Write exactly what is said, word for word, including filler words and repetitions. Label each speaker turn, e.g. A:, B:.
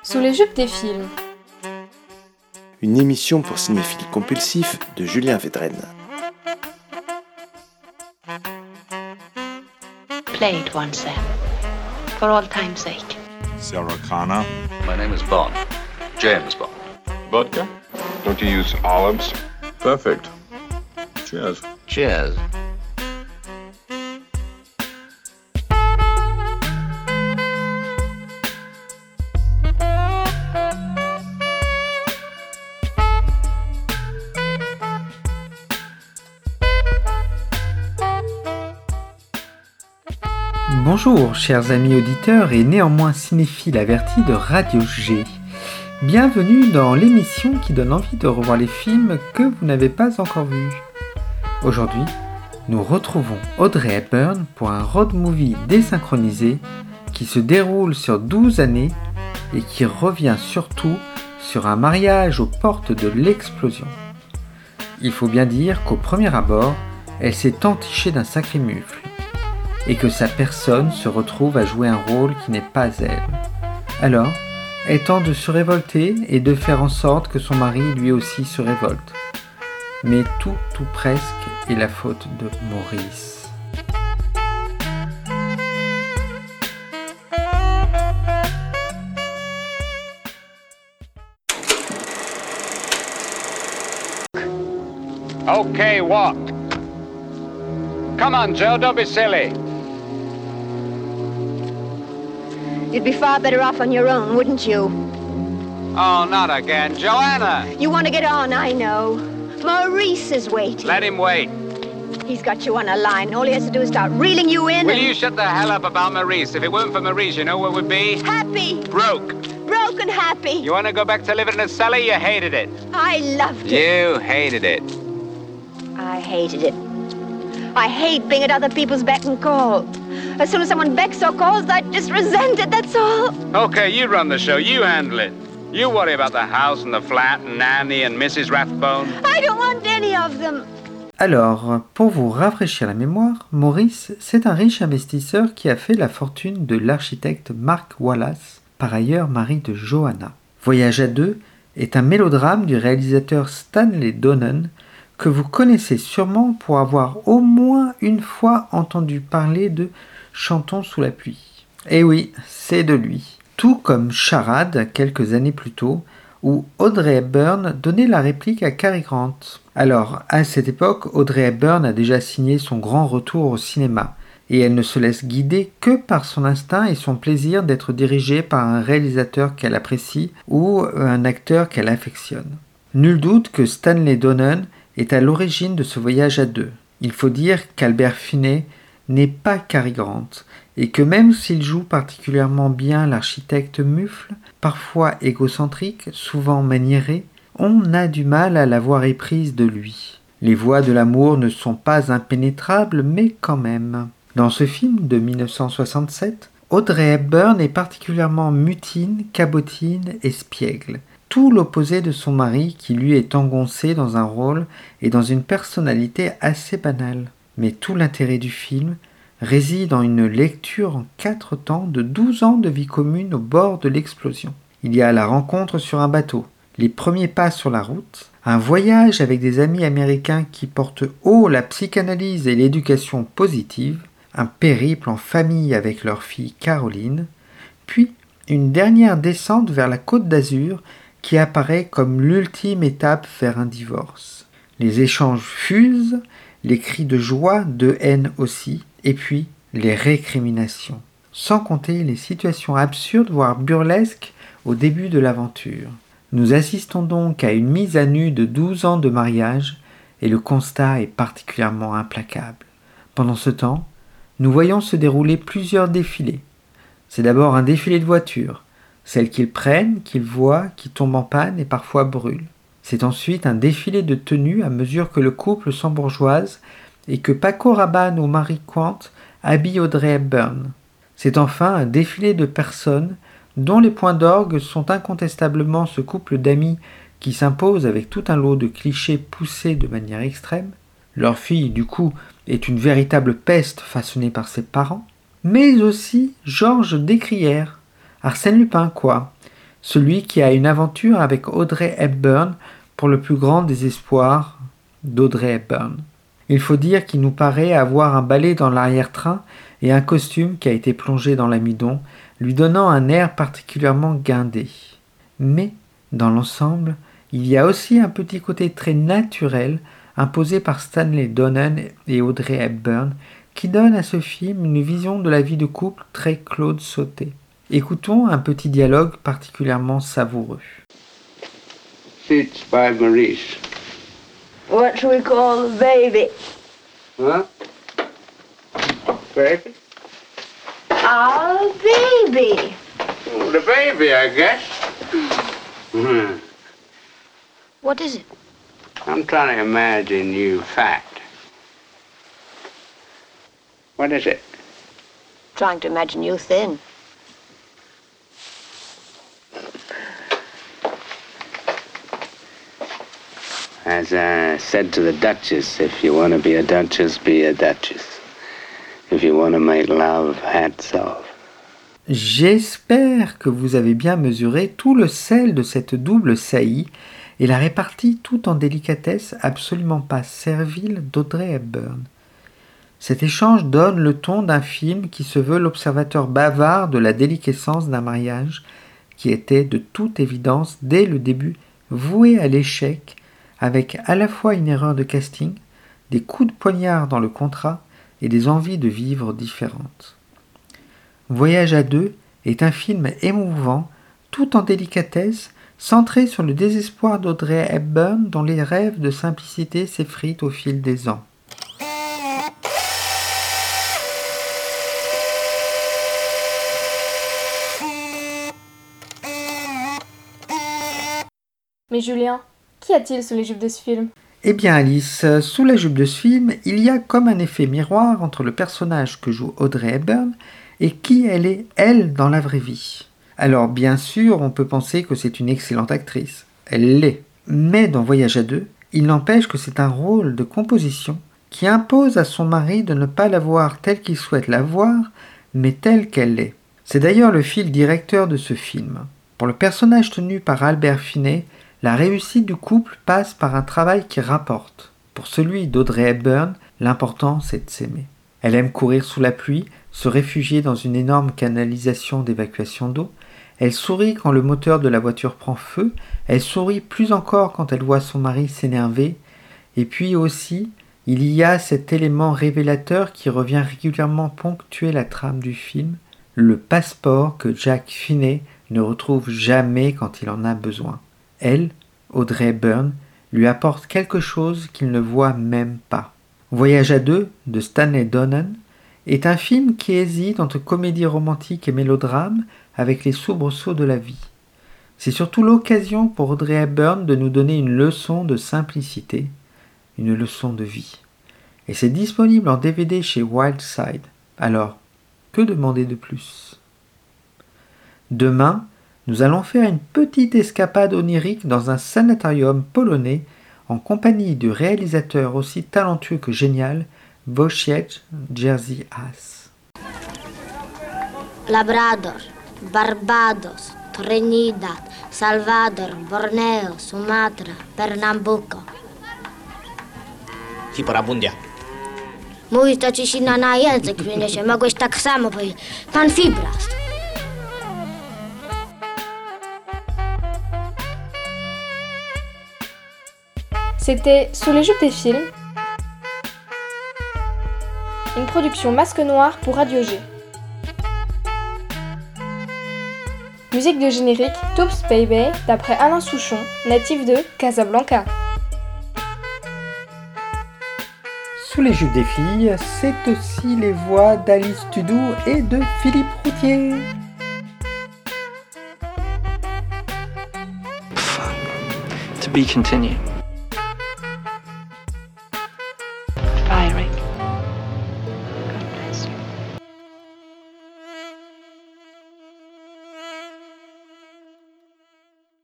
A: Sous les jupes des films.
B: Une émission pour cinéphiles compulsifs de Julien Védrenne.
C: Play it once then, for all time's sake.
D: Sarah Connor.
E: My name is Bond. James Bond.
D: Vodka?
F: Don't you use olives?
D: Perfect. Cheers.
E: Cheers.
G: Bonjour chers amis auditeurs et néanmoins cinéphiles avertis de Radio G. Bienvenue dans l'émission qui donne envie de revoir les films que vous n'avez pas encore vus. Aujourd'hui, nous retrouvons Audrey Hepburn pour un road movie désynchronisé qui se déroule sur douze années et qui revient surtout sur un mariage aux portes de l'explosion. Il faut bien dire qu'au premier abord, elle s'est entichée d'un sacré mufle et que sa personne se retrouve à jouer un rôle qui n'est pas elle. Alors, elle tente de se révolter et de faire en sorte que son mari lui aussi se révolte. Mais tout, tout presque est la faute de Maurice.
H: Okay, what? Come on, Joe, don't be silly.
I: You'd be far better off on your own, wouldn't you?
H: Oh, not again. Joanna!
I: You want to get on, I know. Maurice is waiting.
H: Let him wait.
I: He's got you on a line. All he has to do is start reeling you in.
H: Will
I: and...
H: you shut the hell up about Maurice? If it weren't for Maurice, you know what would be?
I: Happy.
H: Broke.
I: Broke and happy.
H: You want to go back to living in a cellar? You hated it.
I: I loved it.
H: You hated it.
I: I hated it. I hate being at other people's beck and call. As soon as someone becks or calls, I just resent it, that's all.
H: Okay, you run the show. You handle it. You worry about the house and the flat and Nanny and Missus Rathbone.
I: I don't want any of them.
G: Alors, pour vous rafraîchir la mémoire, Maurice, c'est un riche investisseur qui a fait la fortune de l'architecte Mark Wallace, par ailleurs mari de Joanna. Voyage à deux est un mélodrame du réalisateur Stanley Donen, que vous connaissez sûrement pour avoir au moins une fois entendu parler de Chantons sous la pluie. Et oui, c'est de lui. Tout comme Charade, quelques années plus tôt, où Audrey Hepburn donnait la réplique à Cary Grant. Alors, à cette époque, Audrey Hepburn a déjà signé son grand retour au cinéma, et elle ne se laisse guider que par son instinct et son plaisir d'être dirigée par un réalisateur qu'elle apprécie ou un acteur qu'elle affectionne. Nul doute que Stanley Donen est à l'origine de ce voyage à deux. Il faut dire qu'Albert Finney n'est pas Cary Grant, et que même s'il joue particulièrement bien l'architecte mufle, parfois égocentrique, souvent maniéré, on a du mal à l'avoir éprise de lui. Les voies de l'amour ne sont pas impénétrables, mais quand même. Dans ce film de dix-neuf cent soixante-sept, Audrey Hepburn est particulièrement mutine, cabotine, espiègle. Tout l'opposé de son mari qui lui est engoncé dans un rôle et dans une personnalité assez banale. Mais tout l'intérêt du film réside en une lecture en quatre temps de douze ans de vie commune au bord de l'explosion. Il y a la rencontre sur un bateau, les premiers pas sur la route, un voyage avec des amis américains qui portent haut la psychanalyse et l'éducation positive, un périple en famille avec leur fille Caroline, puis une dernière descente vers la Côte d'Azur qui apparaît comme l'ultime étape vers un divorce. Les échanges fusent, les cris de joie, de haine aussi, et puis les récriminations. Sans compter les situations absurdes, voire burlesques, au début de l'aventure. Nous assistons donc à une mise à nu de douze ans de mariage, et le constat est particulièrement implacable. Pendant ce temps, nous voyons se dérouler plusieurs défilés. C'est d'abord un défilé de voitures, celles qu'ils prennent, qu'ils voient, qui tombent en panne et parfois brûlent. C'est ensuite un défilé de tenues à mesure que le couple s'embourgeoise et que Paco Rabanne ou Marie Quant habille Audrey Hepburn. C'est enfin un défilé de personnes dont les points d'orgue sont incontestablement ce couple d'amis qui s'impose avec tout un lot de clichés poussés de manière extrême. Leur fille, du coup, est une véritable peste façonnée par ses parents. Mais aussi Georges Descrières, Arsène Lupin quoi, celui qui a une aventure avec Audrey Hepburn pour le plus grand désespoir d'Audrey Hepburn. Il faut dire qu'il nous paraît avoir un balai dans l'arrière-train et un costume qui a été plongé dans l'amidon, lui donnant un air particulièrement guindé. Mais, dans l'ensemble, il y a aussi un petit côté très naturel imposé par Stanley Donen et Audrey Hepburn qui donne à ce film une vision de la vie de couple très Claude Sautet. Écoutons un petit dialogue particulièrement savoureux.
A: Seats by Maurice.
I: What shall we call the baby?
A: Huh? Baby?
I: Our baby.
A: Oh, the baby, I guess. Hmm.
C: What is it?
A: I'm trying to imagine you fat. What is it?
C: Trying to imagine you thin.
A: As I said to the Duchess, if you want to be a Duchess, be a Duchess. If you want to make love, hats off.
G: J'espère que vous avez bien mesuré tout le sel de cette double saillie et la répartie tout en délicatesse absolument pas servile d'Audrey Hepburn. Cet échange donne le ton d'un film qui se veut l'observateur bavard de la déliquescence d'un mariage qui était de toute évidence dès le début voué à l'échec avec à la fois une erreur de casting, des coups de poignard dans le contrat et des envies de vivre différentes. Voyage à deux est un film émouvant, tout en délicatesse, centré sur le désespoir d'Audrey Hepburn dont les rêves de simplicité s'effritent au fil des ans.
J: Mais Julien, qu'y a-t-il sous les jupes de ce film ?
G: Eh bien Alice, sous la jupe de ce film, il y a comme un effet miroir entre le personnage que joue Audrey Hepburn et qui elle est, elle, dans la vraie vie. Alors bien sûr, on peut penser que c'est une excellente actrice. Elle l'est. Mais dans Voyage à deux, il n'empêche que c'est un rôle de composition qui impose à son mari de ne pas la voir telle qu'il souhaite la voir, mais telle qu'elle est. C'est d'ailleurs le fil directeur de ce film. Pour le personnage tenu par Albert Finney, la réussite du couple passe par un travail qui rapporte. Pour celui d'Audrey Hepburn, l'important c'est de s'aimer. Elle aime courir sous la pluie, se réfugier dans une énorme canalisation d'évacuation d'eau. Elle sourit quand le moteur de la voiture prend feu. Elle sourit plus encore quand elle voit son mari s'énerver. Et puis aussi, il y a cet élément révélateur qui revient régulièrement ponctuer la trame du film, le passeport que Jack Finney ne retrouve jamais quand il en a besoin. Elle, Audrey Hepburn, lui apporte quelque chose qu'il ne voit même pas. Voyage à deux, de Stanley Donen, est un film qui hésite entre comédie romantique et mélodrame avec les soubresauts de la vie. C'est surtout l'occasion pour Audrey Hepburn de nous donner une leçon de simplicité, une leçon de vie. Et c'est disponible en D V D chez Wildside. Alors, que demander de plus ? Demain, nous allons faire une petite escapade onirique dans un sanatorium polonais en compagnie du réalisateur aussi talentueux que génial, Wojciech Jerzy Has.
K: Labrador, Barbados, Trinidad, Salvador, Borneo, Sumatra, Pernambuco.
L: Hiperabundia.
K: Mój to ci sina na język wyniesie, mogłeś tak samo powiedzieć. Pan Fibras.
J: C'était Sous les jupes des films, une production Masque Noir pour Radio G. Musique de générique Toops Baby d'après Alain Souchon, natif de Casablanca.
G: Sous les jupes des filles, c'est aussi les voix d'Alice Tudou et de Philippe Routier.
M: To be continued.